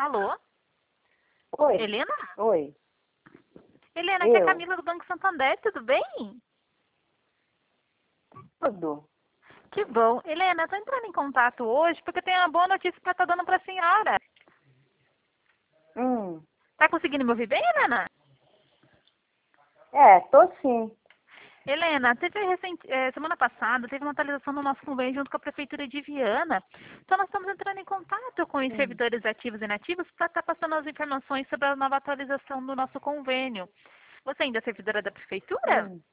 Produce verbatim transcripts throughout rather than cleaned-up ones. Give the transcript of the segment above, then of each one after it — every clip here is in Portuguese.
Alô? Oi. Helena? Oi. Helena, aqui é a Eu. Camila do Banco Santander, tudo bem? Tudo. Que bom. Helena, eu tô entrando em contato hoje porque eu tenho uma boa notícia para estar dando para a senhora. Hum. Tá conseguindo me ouvir bem, Helena? É, tô sim. Helena, teve recente, eh, semana passada, teve uma atualização do nosso convênio junto com a Prefeitura de Viana. Então, nós estamos entrando em contato com os Hum. servidores ativos e inativos para estar passando as informações sobre a nova atualização do nosso convênio. Você ainda é servidora da Prefeitura? Hum.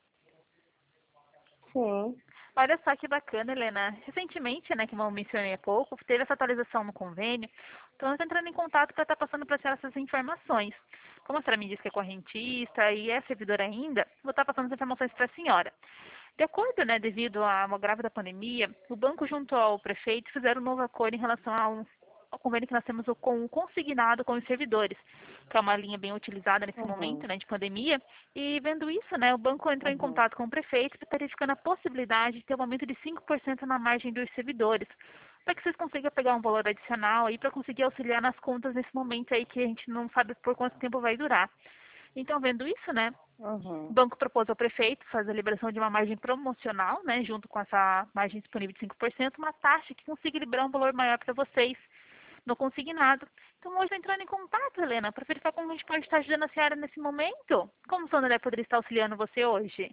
Sim. Olha só que bacana, Helena. Recentemente, né, como eu mencionei há pouco, teve essa atualização no convênio. Então, nós entrando em contato para estar passando para a senhora essas informações. Como a senhora me disse que é correntista e é servidora ainda, vou estar passando as informações para a senhora. De acordo, né, devido à grave da pandemia, o banco junto ao prefeito fizeram um novo acordo em relação ao, ao convênio que nós temos com o consignado com os servidores, que é uma linha bem utilizada nesse momento, Uhum. né, de pandemia. E vendo isso, né, o banco entrou em Uhum. contato com o prefeito, verificando a possibilidade de ter um aumento de cinco por cento na margem dos servidores, para que vocês consigam pegar um valor adicional aí para conseguir auxiliar nas contas nesse momento aí que a gente não sabe por quanto tempo vai durar. Então, vendo isso, né, o Uhum. banco propôs ao prefeito fazer a liberação de uma margem promocional, né, junto com essa margem disponível de cinco por cento, uma taxa que consiga liberar um valor maior para vocês no consignado. Então, hoje estou entrando em contato, Helena, para verificar como a gente pode estar ajudando a senhora nesse momento. Como o Sandré poderia estar auxiliando você hoje?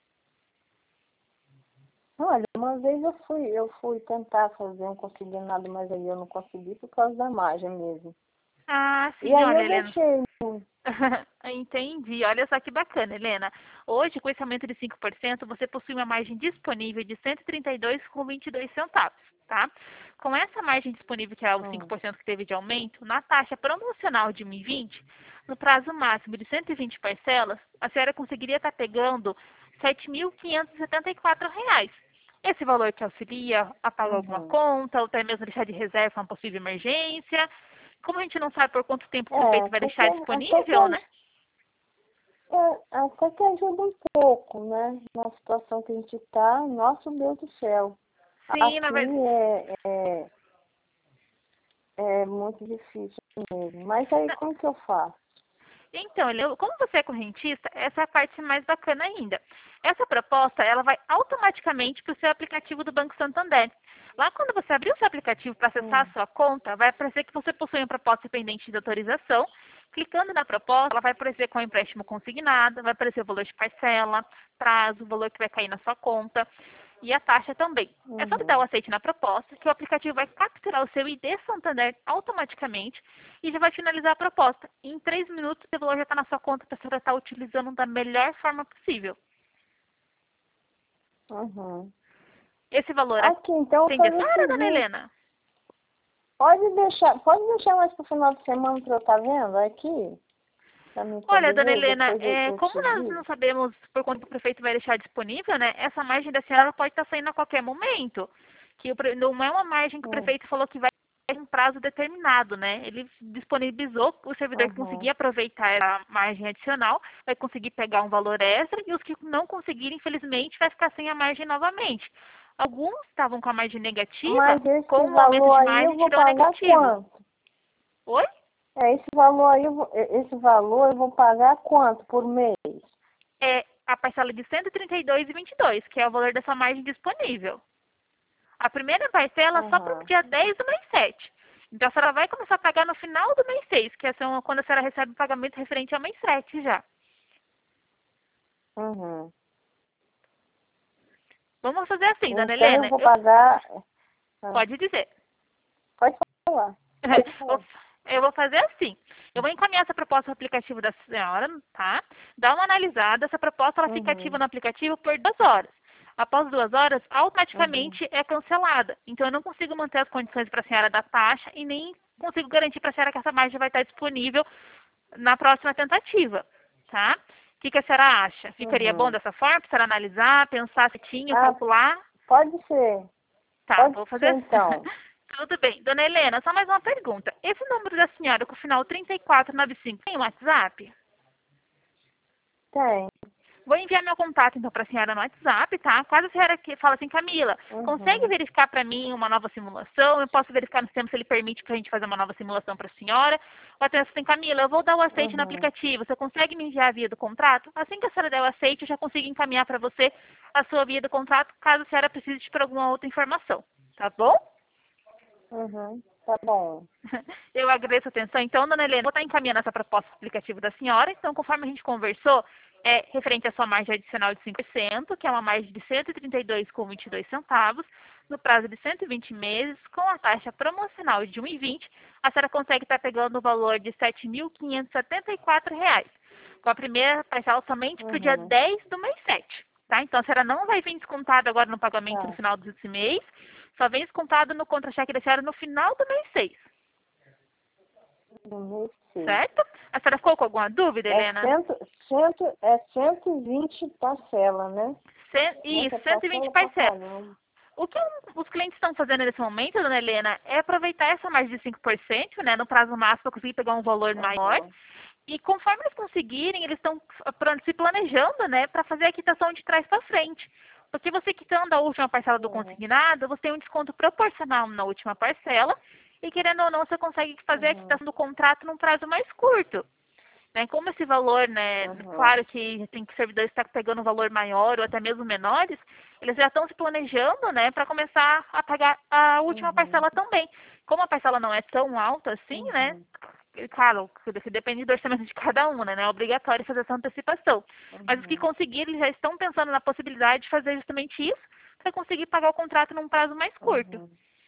Olha, uma vez eu fui, eu fui tentar fazer um consignado, mas aí eu não consegui por causa da margem mesmo. Ah, E sim, aí olha, eu Helena. deixei. Entendi. Olha só que bacana, Helena. Hoje, com esse aumento de cinco por cento, você possui uma margem disponível de cento e trinta e dois reais e vinte e dois centavos, tá? Com essa margem disponível, que é os cinco Hum. por cento que teve de aumento, na taxa promocional de dois mil e vinte, no prazo máximo de cento e vinte parcelas, a senhora conseguiria estar pegando sete mil quinhentos e setenta e quatro reais. Esse valor que auxilia a pagar alguma Uhum. conta, ou até mesmo deixar de reserva para uma possível emergência. Como a gente não sabe por quanto tempo o É, prefeito vai até que, deixar até que, disponível, né? é, até que ajuda um pouco, né? Na situação que a gente está, nosso Deus do céu. Sim, na Aqui verdade. é, é, é muito difícil mesmo. Mas aí como que eu faço? Então, ele- como você é correntista, essa é a parte mais bacana ainda. Essa proposta, ela vai automaticamente para o seu aplicativo do Banco Santander. Lá, quando você abrir o seu aplicativo para acessar Hum. a sua conta, vai aparecer que você possui uma proposta pendente de autorização. Clicando na proposta, ela vai aparecer com o empréstimo consignado, vai aparecer o valor de parcela, prazo, o valor que vai cair na sua conta e a taxa também. É só dar o Uhum. aceite na proposta, que o aplicativo vai capturar o seu I D Santander automaticamente e já vai finalizar a proposta. Em três minutos, o valor já está na sua conta para a senhora estar utilizando da melhor forma possível. Uhum. Esse valor Aqui, então eu vou atende a fazer o senhora, dona seguinte. Helena? Pode deixar, pode deixar mais pro final de semana para eu estar vendo aqui? Para mim Olha, poder dona ver, Helena, depois eu, é, eu como te nós digo. não sabemos por quanto o prefeito vai deixar disponível, né, essa margem da senhora pode estar saindo a qualquer momento. Que o pre- não é uma margem que o Hum. prefeito falou que vai ter um prazo determinado, né? Ele disponibilizou o servidor que conseguir Uhum. aproveitar a margem adicional, vai conseguir pegar um valor extra, e os que não conseguirem, infelizmente, vai ficar sem a margem novamente. Alguns estavam com a margem negativa, Mas esse com o aumento valor de aí eu margem vou tirou a pagar negativo. quanto? Oi? É, esse valor aí, eu vou- é, esse valor eu vou pagar quanto por mês? É a parcela de cento e trinta e dois reais e vinte e dois, que é o valor dessa margem disponível. A primeira parcela só para o Uhum. dia dez do mês sete. Então, a senhora vai começar a pagar no final do mês seis, que é quando a senhora recebe o pagamento referente ao mês sete já. Uhum. Vamos fazer assim, dona Então eu Helena. vou Eu, pagar. Ah, pode dizer. pode falar. Pode Vou- falar. Eu vou fazer assim. Eu vou encaminhar essa proposta no aplicativo da senhora, tá? Dá uma analisada. Essa proposta ela fica ativa Uhum. no aplicativo por duas horas. Após duas horas, Uhum. automaticamente é cancelada. Então, eu não consigo manter as condições para a senhora da taxa e nem consigo garantir para a senhora que essa margem vai estar disponível na próxima tentativa, tá? O que, que a senhora acha? Ficaria bom Uhum. dessa forma para a senhora analisar, pensar certinho, Ah, calcular? pode ser. Tá, Pode vou fazer ser assim. então. Tudo bem. Dona Helena, só mais uma pergunta. Esse número da senhora com o final trinta e quatro noventa e cinco tem WhatsApp? Tem. Vou enviar meu contato, então, para a senhora no WhatsApp, tá? Caso a senhora que fala assim, Camila, Uhum. consegue verificar para mim uma nova simulação? Eu posso verificar no sistema se ele permite para a gente fazer uma nova simulação para a senhora? Ou até assim, Camila, eu vou dar o aceite no Uhum. aplicativo, você consegue me enviar a via do contrato? Assim que a senhora der o aceite, eu já consigo encaminhar para você a sua via do contrato, caso a senhora precise de por alguma outra informação, tá bom? Uhum. Tá bom. Eu agradeço a atenção. Então, dona Helena, vou estar encaminhando essa proposta explicativa da senhora. Então, conforme a gente conversou, é referente à sua margem adicional de cinco por cento, que é uma margem de cento e trinta e dois reais e vinte e dois centavos, no prazo de cento e vinte meses, com a taxa promocional de um vírgula vinte, a senhora consegue estar pegando o valor de sete mil quinhentos e setenta e quatro reais, com a primeira parcela somente para o dia Uhum. dez do mês sete. Tá? Então, a senhora não vai vir descontada agora no pagamento Tá. no final desse mês, só vem descontado no contra-cheque da senhora no final do mês seis. No mês seis. Certo? A senhora ficou com alguma dúvida, É, Helena? cento, cento, é cento e vinte parcela, né? Cen- Isso, Nossa, cento e vinte parcela pra parcelas. caramba. O que os clientes estão fazendo nesse momento, dona Helena, é aproveitar essa margem de cinco por cento, né, no prazo máximo para conseguir pegar um valor maior. Uhum. E conforme eles conseguirem, eles estão pronto, se planejando, né, para fazer a quitação de trás para frente. Porque você quitando a última parcela do Uhum. consignado, você tem um desconto proporcional na última parcela. E querendo ou não, você consegue fazer a Uhum. quitação do contrato num prazo mais curto. Né? Como esse valor, né, Uhum. claro que tem que servidores estar pegando um valor maior ou até mesmo menores, eles já estão se planejando, né, para começar a pagar a última Uhum. parcela também. Como a parcela não é tão alta assim, né, Uhum. claro, que depende do orçamento de cada um, né, não é obrigatório fazer essa antecipação. Mas os que Uhum. conseguirem já estão pensando na possibilidade de fazer justamente isso, para conseguir pagar o contrato num prazo mais curto.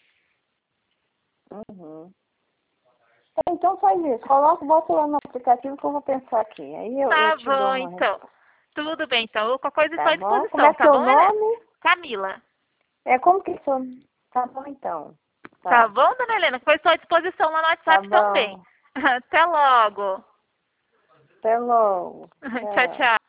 Uhum. Uhum. Então faz isso, coloca, bota lá no aplicativo que eu vou pensar aqui. Aí eu, eu Tá te dou bom, uma então. resposta. Tudo bem, então. Qualquer coisa estou Tá à bom? Como é disposição, que tá é o bom, Helena? nome? Camila. É como que sou? Tá bom então. Tá Tá. bom, dona Helena? Depois estou à disposição lá no Tá WhatsApp também. bom. Até logo. Até logo. Tchau, Tchau. tchau.